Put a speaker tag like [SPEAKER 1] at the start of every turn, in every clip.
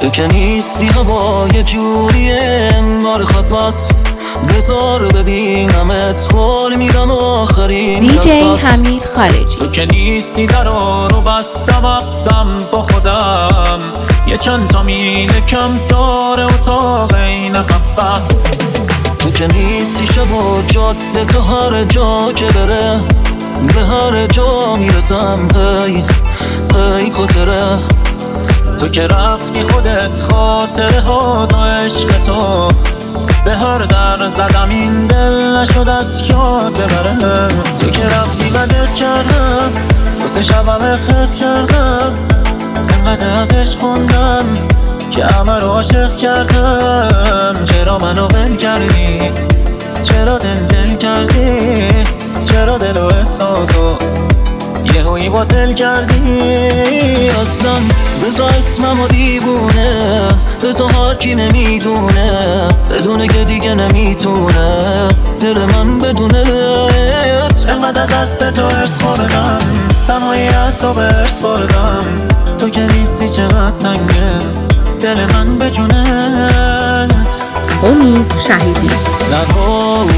[SPEAKER 1] تو که نیستی هوا یه جوری انگار خط بس، بذار ببینمت حال میرم آخرین
[SPEAKER 2] دیجی حمید خارجی.
[SPEAKER 3] تو که نیستی درا رو بستم اقسم با خودم، یه چند تا میله کم داره اتاق این قفص.
[SPEAKER 1] تو که نیستی شبا جاده تا هر جا که بره، به هر جا میرسم هی خاطره.
[SPEAKER 3] تو که رفتی خودت خاطره ها دا عشق تو، به هر در زدم این دل نشد از یاد ببره. تو که رفتی بدر کردم واسه شبم خیخ کردم، انقدر ازش خوندم که همه رو عاشق کردم. چرا منو ول کردی؟ چرا دل کردی؟ چرا دل و احساسو یهویی باطل کردی؟
[SPEAKER 1] اصلا بذار اسممو دیوونه، بذار هر کی نمیدونه، بدونه که دیگه نمیتونه دل من بدونه.
[SPEAKER 3] انقدر از دست تو ارس خوردم، تنهایی از تو برس بردم. تو که نیستی چقدر تنگه دل من به جونت.
[SPEAKER 2] امید شهیدی.
[SPEAKER 1] نگو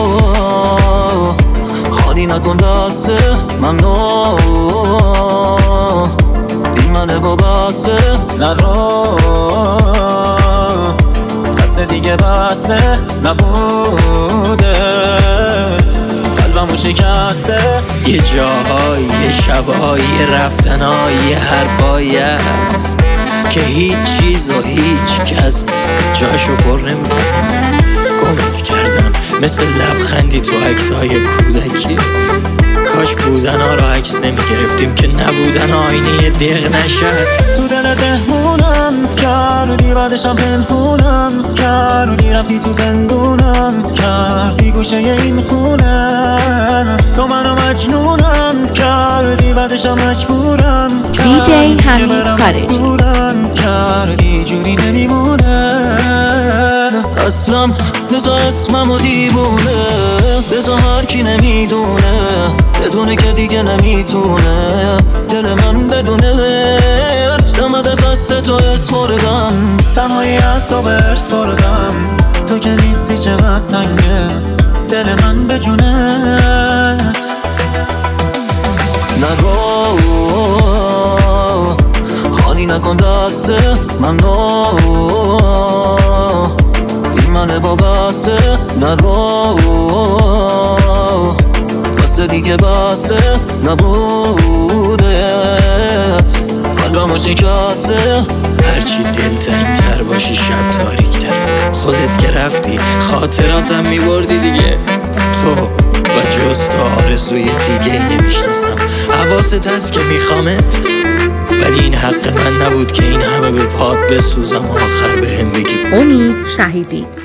[SPEAKER 1] خالی نکن دسته من، این منه با بسه
[SPEAKER 3] نرو دست دیگه بسه نبودت، قلبمو شکسته.
[SPEAKER 4] یه جاهای یه شبهای یه رفتنهای یه حرفایی هست که هیچ چیز و هیچ کس جاشو پر نمیکنه. گمت کردم مثل لبخندی تو عکسای کودکی، کاش بودن ها رو عکس نمیگرفتیم که نبودن آینه دق نشد.
[SPEAKER 3] تو دل دهمونم کردی بعدشم پنهونم کردی، رفتی تو زندونم کردی گوشه این خونه. تو منو مجنونم کردی بعدشم مجبورم
[SPEAKER 2] دیجی حمید خارجی
[SPEAKER 3] کردی جوری نمیمونه.
[SPEAKER 1] اصلا بذار اسممو دیوونه، بذار هر کی نمیدونه، بدونه که دیگه نمیتونه دل من بدونه. نمد از دست تو ارس خوردم،
[SPEAKER 3] تنهایی از تو برس بردم. تو که نیستی چقدر تنگه دل من به جونت.
[SPEAKER 1] نگو خالی نکن دست من، این منه با بسه نرو بسه دیگه بسه نبودت، قلبمو شکسته.
[SPEAKER 4] هرچی دلتنگ تر باشی شب تاریک تر، خودت که رفتی خاطراتم میبردی دیگه. تو و جز تو آرزوی دیگه ای نمیشناسم. حواست هست که میخوامت، ولی این حق من نبود که این همه به پات بسوزم و آخر بهم بگی
[SPEAKER 2] امید شهیدی.